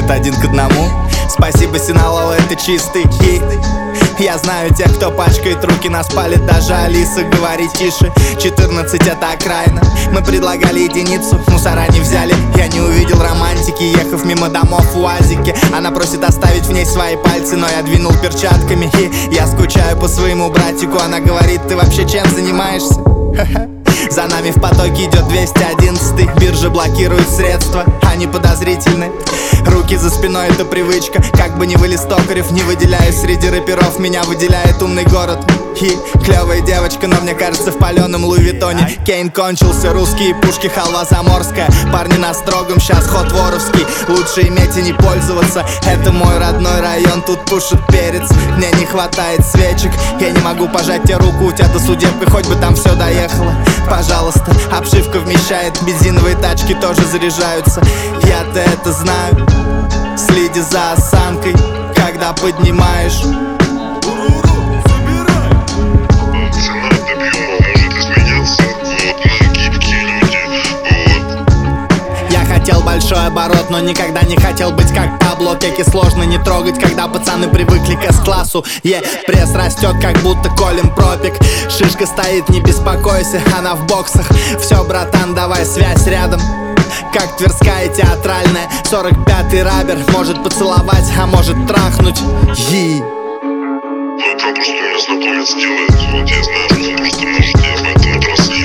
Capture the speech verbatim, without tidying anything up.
будет один к одному. Спасибо, Синалова, это чистый хит. Я знаю тех, кто пачкает руки, нас палит даже Алиса. Говори тише, четырнадцать это окраина. Мы предлагали единицу, мусора не взяли. Я не увидел романтики, ехав мимо домов в УАЗике. Она просит оставить в ней свои пальцы, но я двинул перчатками. И я скучаю по своему братику. Она говорит, ты вообще чем занимаешься? За нами в потоке идет двести одиннадцатый. Биржа блокирует средства, они подозрительны. Руки за спиной, это привычка. Как бы ни вылез Токарев, не выделяюсь среди рэперов. Меня выделяет умный город и клевая девочка, но мне кажется в паленом Луи Виттоне. Кейн кончился, русские пушки, халва заморская. Парни на строгом, щас ход воровский. Лучше иметь и не пользоваться. Это мой родной район, тут пушит перец. Мне не хватает свечек, я не могу пожать тебе руку. У тебя досудебка, хоть бы там все доехало. Пожалуйста, обшивка вмещает, бензиновые тачки тоже заряжаются. Я-то это знаю. Следи за осанкой, когда поднимаешь. Хотел большой оборот, но никогда не хотел быть как Пабло. Кеки сложно не трогать, когда пацаны привыкли к С-классу. Е, yeah, пресс растет, как будто Колин Пропик. Шишка стоит, не беспокойся, она в боксах. Все, братан, давай связь рядом, как Тверская театральная. Сорок пятый рабер может поцеловать, а может трахнуть. Yi. Ну, пропуск у меня знакомец делает. Вот я знаю, что может, может, я в этом отрасли.